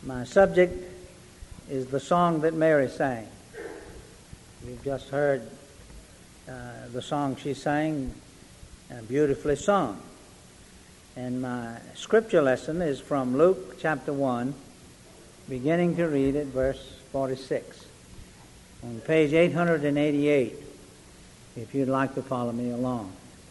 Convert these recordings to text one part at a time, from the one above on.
My subject is the song that Mary sang. You've just heard the song she sang, beautifully sung. And my scripture lesson is from Luke chapter 1, beginning to read at verse 46. On page 888, if you'd like to follow me along.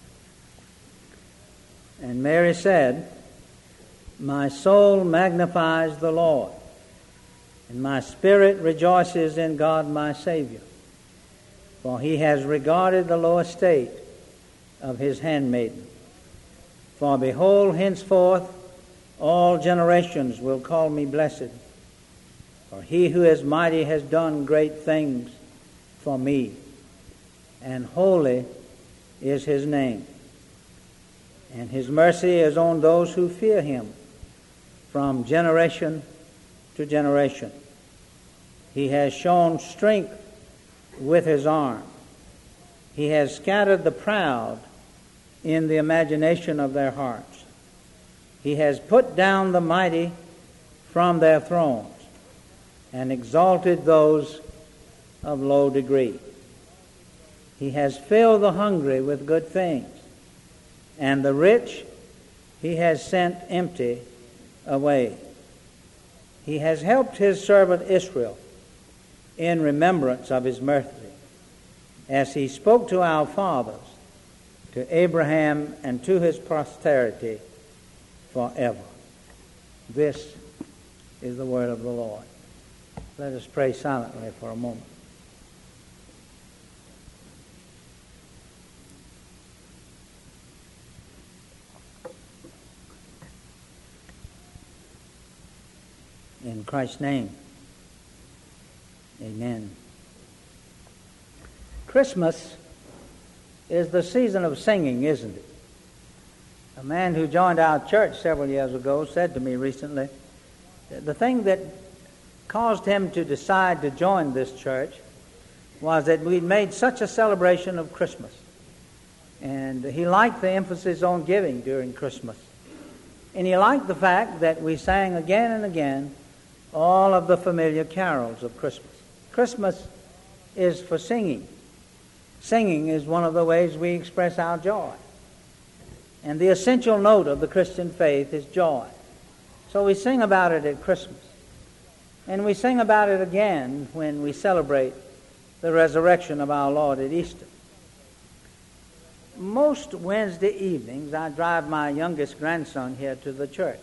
And Mary said, "My soul magnifies the Lord, and my spirit rejoices in God my Savior, for he has regarded the low estate of his handmaiden. For behold, henceforth all generations will call me blessed, for he who is mighty has done great things for me, and holy is his name. And his mercy is on those who fear him from generation to generation. He has shown strength with his arm. He has scattered the proud in the imagination of their hearts. He has put down the mighty from their thrones and exalted those of low degree. He has filled the hungry with good things, and the rich he has sent empty away. He has helped his servant Israel in remembrance of his mercy, as he spoke to our fathers, to Abraham and to his posterity forever." This is the word of the Lord. Let us pray silently for a moment. In Christ's name, amen. Christmas is the season of singing, isn't it? A man who joined our church several years ago said to me recently that the thing that caused him to decide to join this church was that we'd made such a celebration of Christmas. And he liked the emphasis on giving during Christmas. And he liked the fact that we sang again and again all of the familiar carols of Christmas. Christmas is for singing. Singing is one of the ways we express our joy. And the essential note of the Christian faith is joy. So we sing about it at Christmas. And we sing about it again when we celebrate the resurrection of our Lord at Easter. Most Wednesday evenings, I drive my youngest grandson here to the church.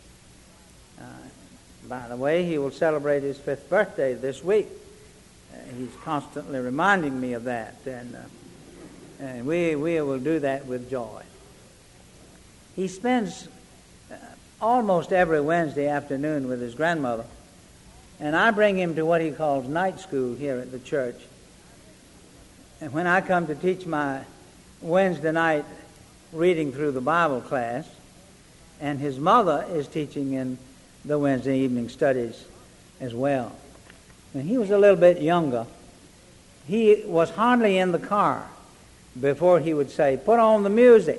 By the way, he will celebrate his 5th birthday this week. He's constantly reminding me of that, and we will do that with joy. He spends almost every Wednesday afternoon with his grandmother, and I bring him to what he calls night school here at the church. And when I come to teach my Wednesday night reading through the Bible class, and his mother is teaching in the Wednesday evening studies as well. When he was a little bit younger, he was hardly in the car before he would say, "Put on the music."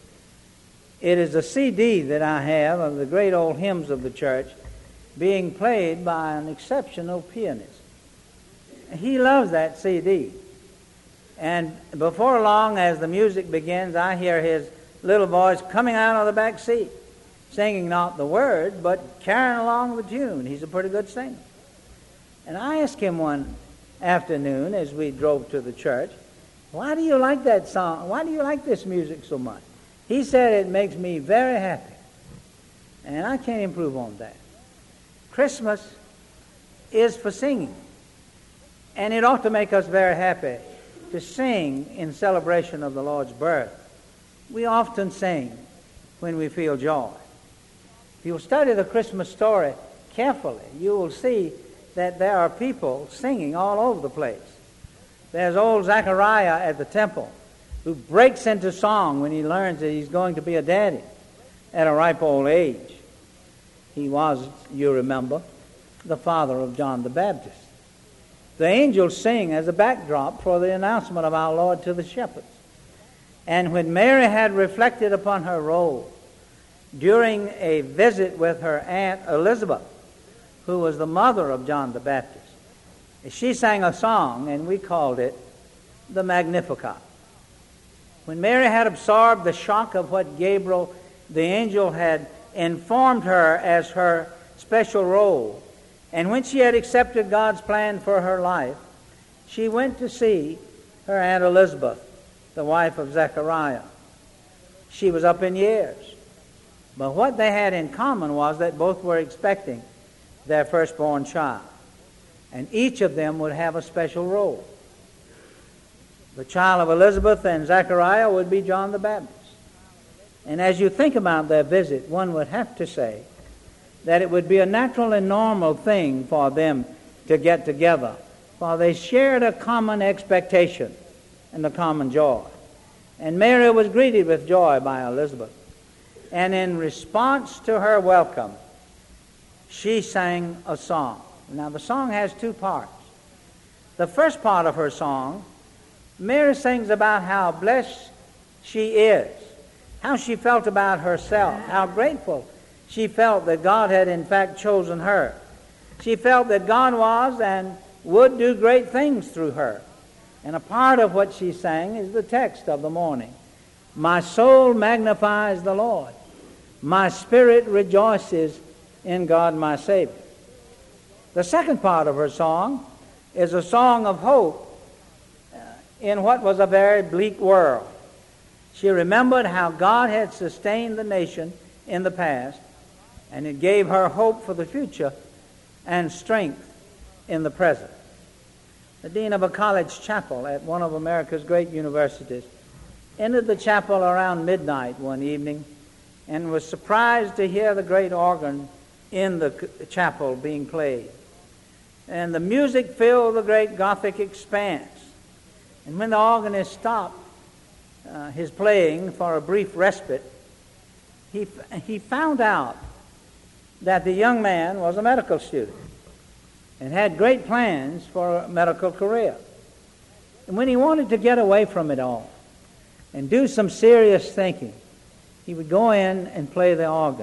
It is a CD that I have of the great old hymns of the church being played by an exceptional pianist. He loves that CD. And before long, as the music begins, I hear his little voice coming out of the back seat, singing not the words, but carrying along the tune. He's a pretty good singer. And I asked him one afternoon as we drove to the church, "Why do you like that song? Why do you like this music so much?" He said, "It makes me very happy." And I can't improve on that. Christmas is for singing. And it ought to make us very happy to sing in celebration of the Lord's birth. We often sing when we feel joy. If you study the Christmas story carefully, you will see that there are people singing all over the place. There's old Zechariah at the temple who breaks into song when he learns that he's going to be a daddy at a ripe old age. He was, you remember, the father of John the Baptist. The angels sing as a backdrop for the announcement of our Lord to the shepherds. And when Mary had reflected upon her role during a visit with her aunt Elizabeth, who was the mother of John the Baptist. She sang a song, and we called it the Magnificat. When Mary had absorbed the shock of what Gabriel, the angel, had informed her as her special role, and when she had accepted God's plan for her life, she went to see her Aunt Elizabeth, the wife of Zechariah. She was up in years, but what they had in common was that both were expecting their firstborn child, and each of them would have a special role. The child of Elizabeth and Zechariah would be John the Baptist. And as you think about their visit, one would have to say that it would be a natural and normal thing for them to get together, for they shared a common expectation and a common joy. And Mary was greeted with joy by Elizabeth. And in response to her welcome, she sang a song. Now, the song has two parts. The first part of her song, Mary sings about how blessed she is, how she felt about herself, how grateful she felt that God had in fact chosen her. She felt that God was and would do great things through her. And a part of what she sang is the text of the morning. My soul magnifies the Lord. My spirit rejoices in God my Savior. The second part of her song is a song of hope in what was a very bleak world. She remembered how God had sustained the nation in the past, and it gave her hope for the future and strength in the present. The dean of a college chapel at one of America's great universities entered the chapel around midnight one evening and was surprised to hear the great organ in the chapel being played. And the music filled the great Gothic expanse. And when the organist stopped his playing for a brief respite, he found out that the young man was a medical student and had great plans for a medical career. And when he wanted to get away from it all and do some serious thinking, he would go in and play the organ.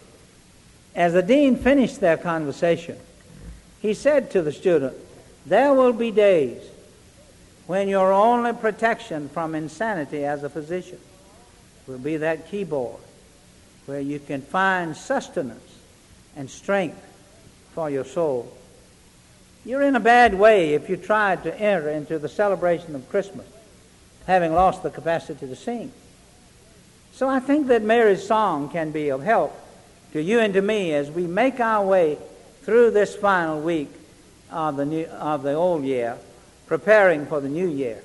As the dean finished their conversation, he said to the student, there will be days when your only protection from insanity as a physician will be that keyboard where you can find sustenance and strength for your soul. You're in a bad way if you try to enter into the celebration of Christmas having lost the capacity to sing. So I think that Mary's song can be of help to you and to me as we make our way through this final week of the old year, preparing for the new year.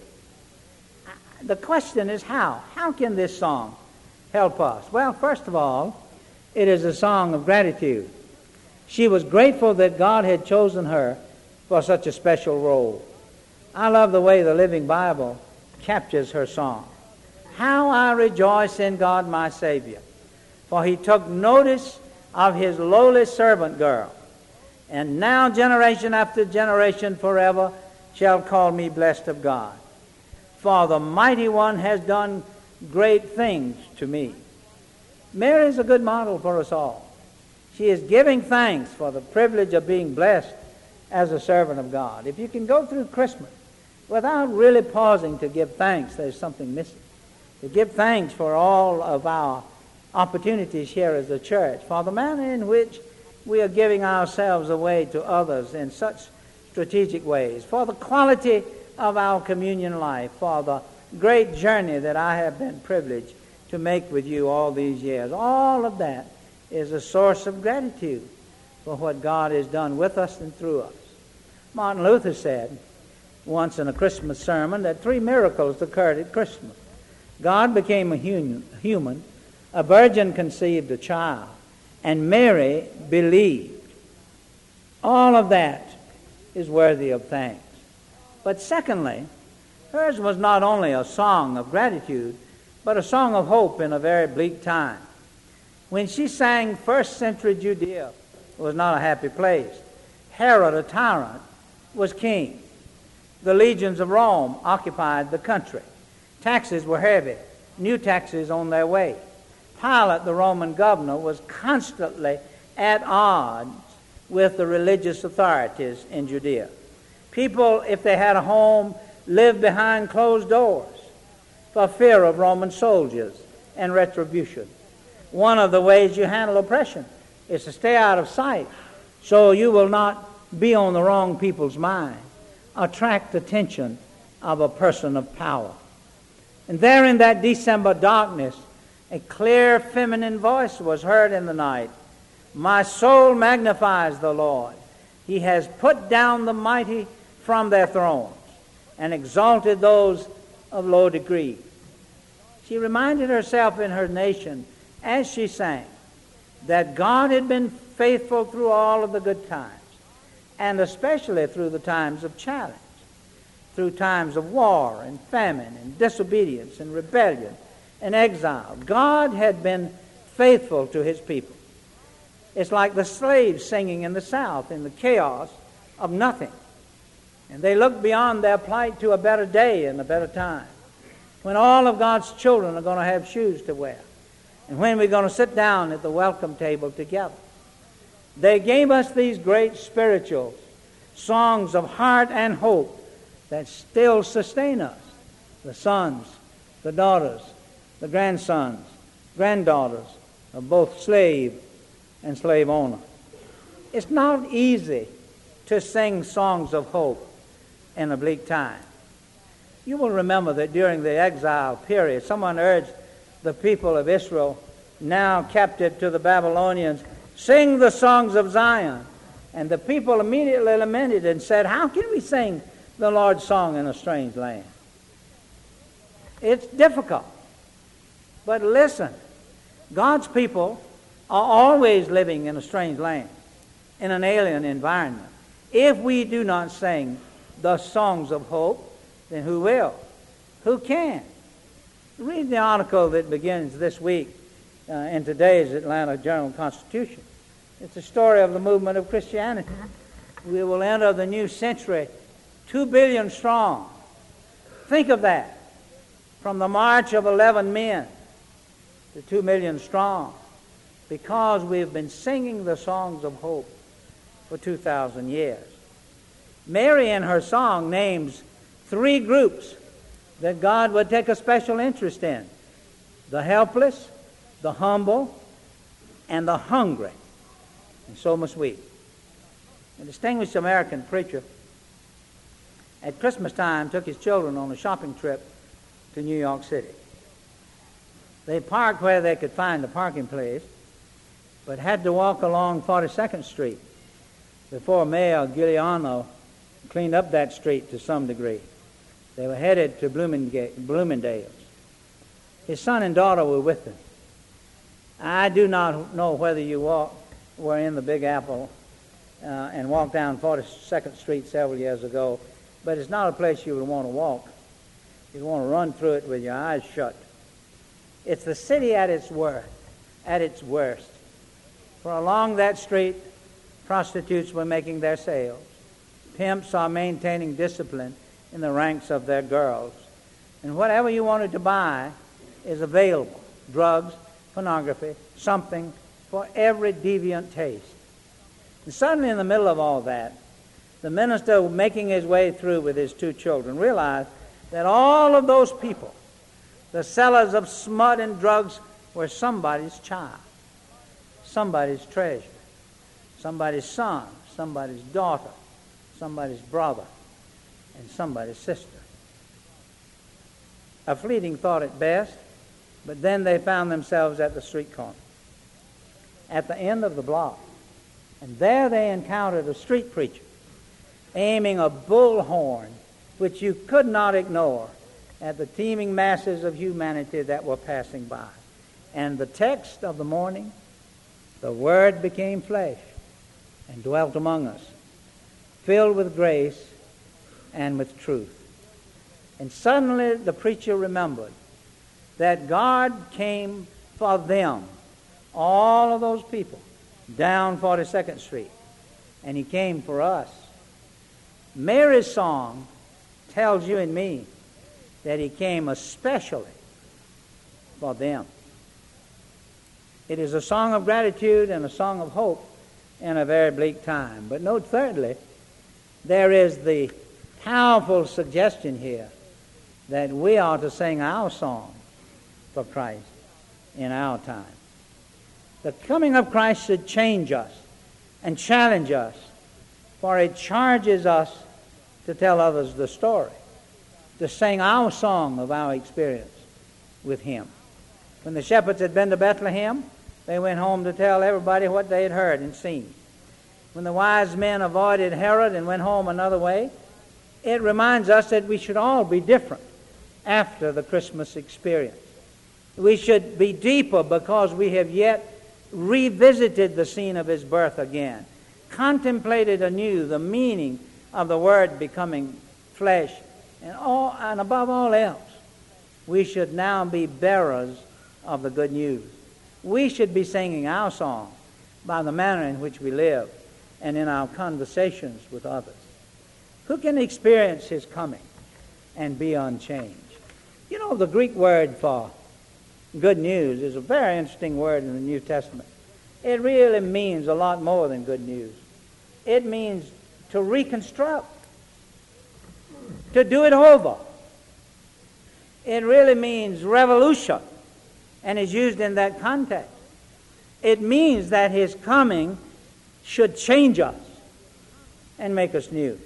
The question is how? How can this song help us? Well, first of all, it is a song of gratitude. She was grateful that God had chosen her for such a special role. I love the way the Living Bible captures her song. How I rejoice in God my Savior, for he took notice of his lowly servant girl. And now generation after generation forever shall call me blessed of God. For the Mighty One has done great things to me. Mary is a good model for us all. She is giving thanks for the privilege of being blessed as a servant of God. If you can go through Christmas without really pausing to give thanks, there's something missing. To give thanks for all of our opportunities here as a church, for the manner in which we are giving ourselves away to others in such strategic ways, for the quality of our communion life, for the great journey that I have been privileged to make with you all these years. All of that is a source of gratitude for what God has done with us and through us. Martin Luther said once in a Christmas sermon that 3 miracles occurred at Christmas. God became a human, a virgin conceived a child, and Mary believed. All of that is worthy of thanks. But secondly, hers was not only a song of gratitude, but a song of hope in a very bleak time. When she sang, first century Judea was not a happy place. Herod, a tyrant, was king. The legions of Rome occupied the country. Taxes were heavy, new taxes on their way. Pilate, the Roman governor, was constantly at odds with the religious authorities in Judea. People, if they had a home, lived behind closed doors for fear of Roman soldiers and retribution. One of the ways you handle oppression is to stay out of sight so you will not be on the wrong people's mind, attract the attention of a person of power. And there in that December darkness, a clear feminine voice was heard in the night. My soul magnifies the Lord. He has put down the mighty from their thrones and exalted those of low degree. She reminded herself and her nation as she sang that God had been faithful through all of the good times, and especially through the times of challenge, through times of war and famine and disobedience and rebellion and exile. God had been faithful to his people. It's like the slaves singing in the South in the chaos of nothing. And they look beyond their plight to a better day and a better time, when all of God's children are going to have shoes to wear, and when we're going to sit down at the welcome table together. They gave us these great spiritual songs of heart and hope that still sustain us. The sons, the daughters, the grandsons, granddaughters of both slave and slave owner. It's not easy to sing songs of hope in a bleak time. You will remember that during the exile period, someone urged the people of Israel, now captive to the Babylonians, sing the songs of Zion. And the people immediately lamented and said, how can we sing the Lord's song in a strange land? It's difficult. But listen, God's people are always living in a strange land, in an alien environment. If we do not sing the songs of hope, then who will? Who can? Read the article that begins this week in today's Atlanta Journal-Constitution. It's a story of the movement of Christianity. We will enter the new century 2 billion strong. Think of that. From the march of 11 men to 2 million strong, because we've been singing the songs of hope for 2,000 years. Mary in her song names 3 groups that God would take a special interest in: the helpless, the humble, and the hungry. And so must we. A distinguished American preacher at Christmas time took his children on a shopping trip to New York City. They parked where they could find a parking place, but had to walk along 42nd Street before Mayor Giuliano cleaned up that street to some degree. They were headed to Bloomingdale's. His son and daughter were with them. I do not know whether you were in the Big Apple and walked down 42nd Street several years ago, but it's not a place you would want to walk. You'd want to run through it with your eyes shut. It's the city at its worst. For along that street, prostitutes were making their sales. Pimps are maintaining discipline in the ranks of their girls. And whatever you wanted to buy is available. Drugs, pornography, something for every deviant taste. And suddenly in the middle of all that, the minister making his way through with his 2 children realized that all of those people, the sellers of smut and drugs, were somebody's child, somebody's treasure, somebody's son, somebody's daughter, somebody's brother, and somebody's sister. A fleeting thought at best, but then they found themselves at the street corner, at the end of the block. And there they encountered a street preacher aiming a bullhorn, which you could not ignore, at the teeming masses of humanity that were passing by. And the text of the morning, the Word became flesh and dwelt among us, filled with grace and with truth. And suddenly the preacher remembered that God came for them, all of those people, down 42nd Street, and he came for us. Mary's song tells you and me that he came especially for them. It is a song of gratitude and a song of hope in a very bleak time. But note thirdly, there is the powerful suggestion here that we are to sing our song for Christ in our time. The coming of Christ should change us and challenge us, for it charges us to tell others the story, to sing our song of our experience with Him. When the shepherds had been to Bethlehem, they went home to tell everybody what they had heard and seen. When the wise men avoided Herod and went home another way, it reminds us that we should all be different after the Christmas experience. We should be deeper because we have yet revisited the scene of His birth again, contemplated anew the meaning of the Word becoming flesh, and above all else, we should now be bearers of the good news. We should be singing our song by the manner in which we live and in our conversations with others. Who can experience His coming and be unchanged? You know, the Greek word for good news is a very interesting word in the New Testament. It really means a lot more than good news. It means to reconstruct, to do it over. It really means revolution, and is used in that context. It means that His coming should change us and make us new.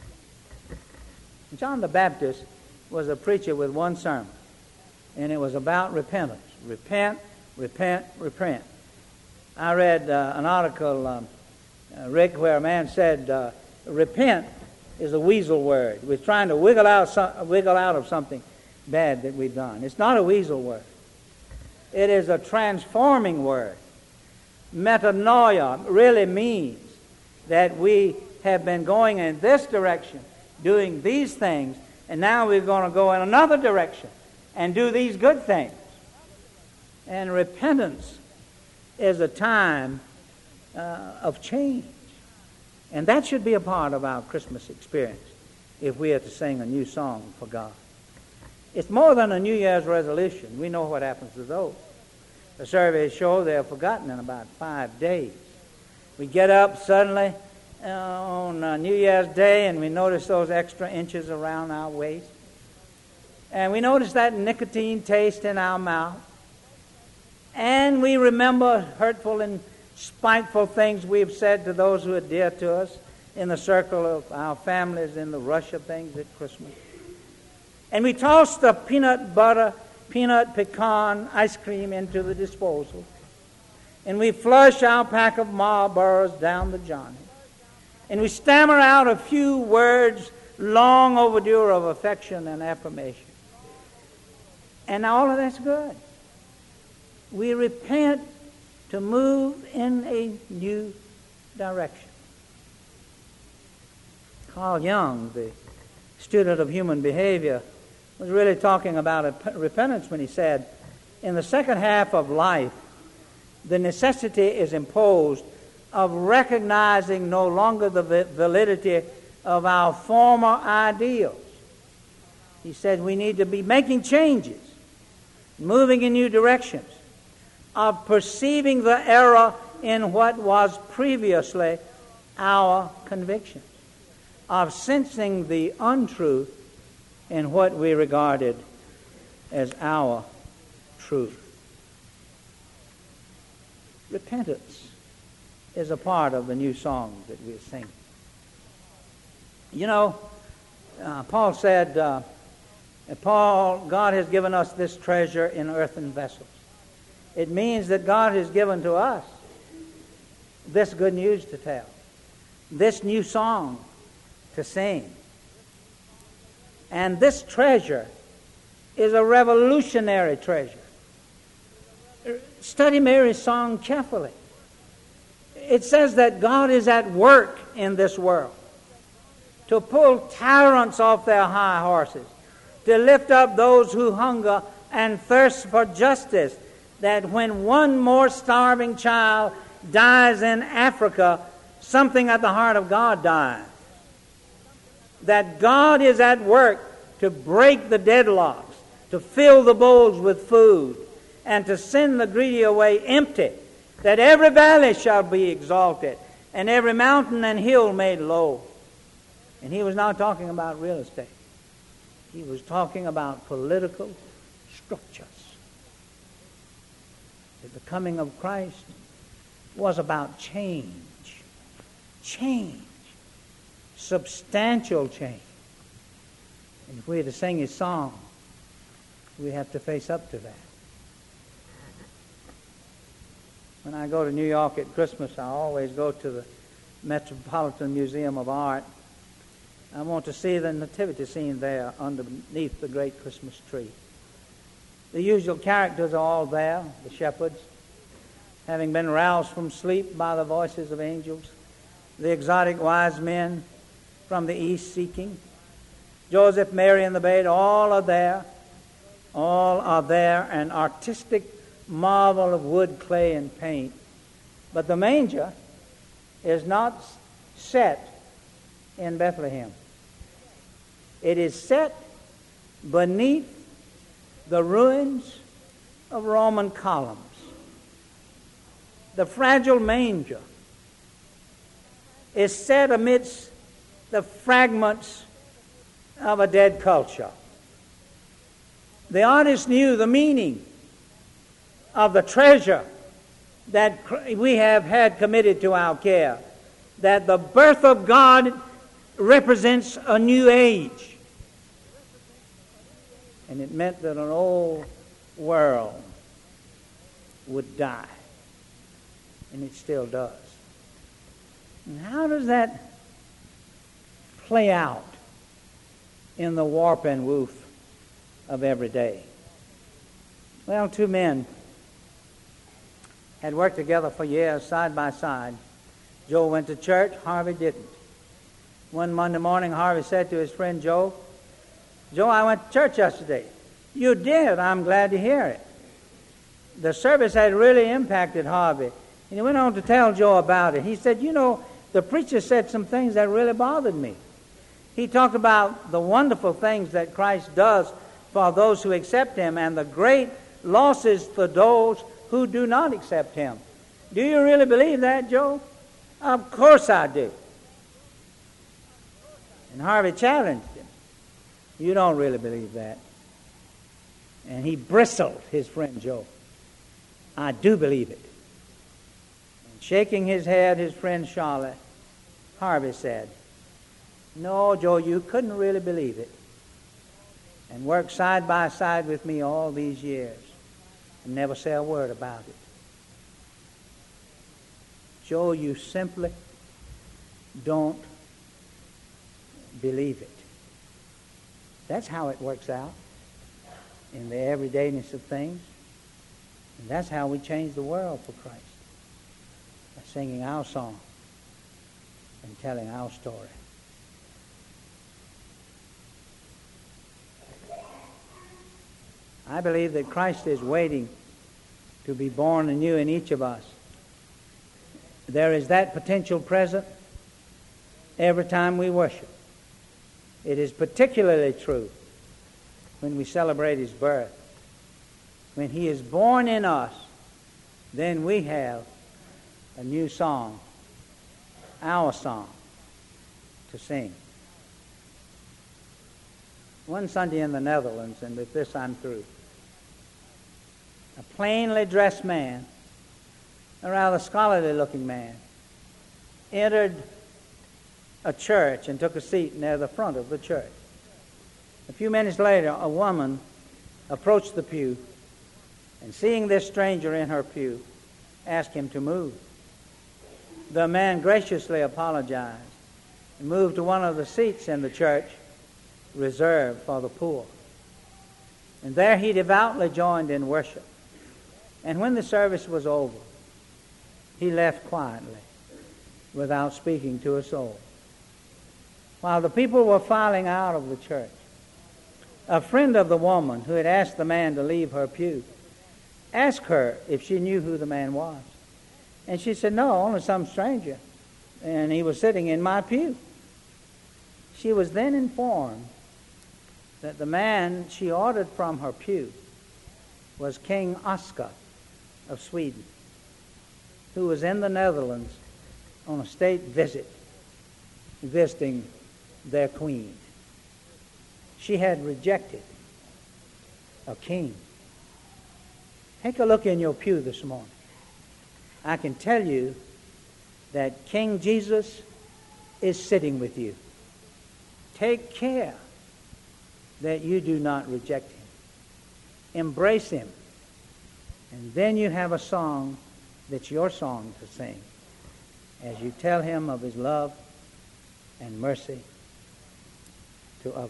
John the Baptist was a preacher with one sermon, and it was about repentance. Repent, repent, repent. I read an article, Rick, where a man said, repent is a weasel word. We're trying to wiggle out of something bad that we've done. It's not a weasel word. It is a transforming word. Metanoia really means that we have been going in this direction, doing these things, and now we're going to go in another direction and do these good things. And repentance is a time of change. And that should be a part of our Christmas experience if we are to sing a new song for God. It's more than a New Year's resolution. We know what happens to those. The surveys show they're forgotten in about 5 days. We get up suddenly on New Year's Day and we notice those extra inches around our waist. And we notice that nicotine taste in our mouth. And we remember hurtful and spiteful things we've said to those who are dear to us in the circle of our families, in the rush of things at Christmas. And we toss the peanut butter, peanut pecan ice cream into the disposal. And we flush our pack of Marlboros down the Johnny. And we stammer out a few words long overdue of affection and affirmation. And all of that's good. We repent to move in a new direction. Carl Jung, the student of human behavior, was really talking about repentance when he said, in the second half of life, the necessity is imposed of recognizing no longer the validity of our former ideals. He said we need to be making changes, moving in new directions, of perceiving the error in what was previously our convictions, of sensing the untruth in what we regarded as our truth. Repentance is a part of the new song that we're singing. You know, Paul said, God has given us this treasure in earthen vessels. It means that God has given to us this good news to tell, this new song to sing. And this treasure is a revolutionary treasure. Study Mary's song carefully. It says that God is at work in this world to pull tyrants off their high horses, to lift up those who hunger and thirst for justice, that when one more starving child dies in Africa, something at the heart of God dies. That God is at work to break the deadlocks, to fill the bowls with food, and to send the greedy away empty, that every valley shall be exalted, and every mountain and hill made low. And he was not talking about real estate. He was talking about political structures. That the coming of Christ was about change. Change. Substantial change. And if we are to sing his song, we have to face up to that. When I go to New York at Christmas, I always go to the Metropolitan Museum of Art. I want to see the nativity scene there underneath the great Christmas tree. The usual characters are all there, the shepherds, having been roused from sleep by the voices of angels, the exotic wise men from the east seeking, Joseph, Mary, and the babe, all are there. All are there, an artistic marvel of wood, clay, and paint. But the manger is not set in Bethlehem. It is set beneath the ruins of Roman columns. The fragile manger is set amidst the fragments of a dead culture. The artist knew the meaning of the treasure that we have had committed to our care, that the birth of God represents a new age. And it meant that an old world would die. And it still does. And how does that play out in the warp and woof of every day? Well, two men had worked together for years, side by side. Joe went to church, Harvey didn't. One Monday morning, Harvey said to his friend Joe, "Joe, I went to church yesterday." "You did? I'm glad to hear it." The service had really impacted Harvey. And he went on to tell Joe about it. He said, "You know, the preacher said some things that really bothered me. He talked about the wonderful things that Christ does for those who accept him and the great losses for those who do not accept him." "Do you really believe that, Joe?" "Of course I do." And Harvey challenged him. "You don't really believe that." And he bristled, his friend Joe. "I do believe it." And shaking his head, his friend Charlotte, Harvey said, "No, Joe, you couldn't really believe it. And work side by side with me all these years and never say a word about it. Joe, you simply don't believe it." That's how it works out in the everydayness of things. And that's how we change the world for Christ. By singing our song and telling our story. I believe that Christ is waiting to be born anew in each of us. There is that potential present every time we worship. It is particularly true when we celebrate his birth. When he is born in us, then we have a new song, our song, to sing. One Sunday in the Netherlands, and with this I'm through, a plainly dressed man, a rather scholarly-looking man, entered a church and took a seat near the front of the church. A few minutes later, a woman approached the pew and, seeing this stranger in her pew, asked him to move. The man graciously apologized and moved to one of the seats in the church reserved for the poor. And there he devoutly joined in worship. And when the service was over, he left quietly without speaking to a soul. While the people were filing out of the church, a friend of the woman who had asked the man to leave her pew asked her if she knew who the man was. And she said, "No, only some stranger. And he was sitting in my pew." She was then informed that the man she ordered from her pew was King Oscar of Sweden, who was in the Netherlands on a state visit, visiting their queen. She had rejected a king. Take a look in your pew this morning. I can tell you that King Jesus is sitting with you. Take care that you do not reject him. Embrace him. And then you have a song that's your song to sing as you tell him of his love and mercy to others.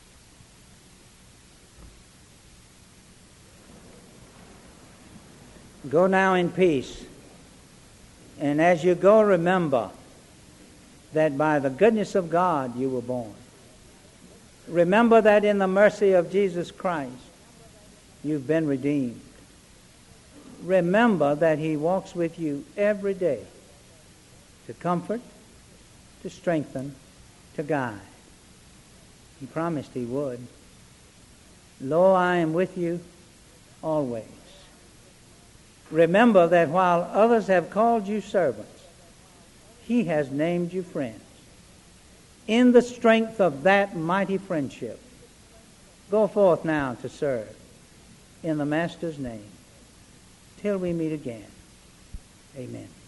Go now in peace. And as you go, remember that by the goodness of God you were born. Remember that in the mercy of Jesus Christ you've been redeemed. Remember that he walks with you every day to comfort, to strengthen, to guide. He promised he would. Lo, I am with you always. Remember that while others have called you servants, he has named you friends. In the strength of that mighty friendship, go forth now to serve in the Master's name till we meet again. Amen.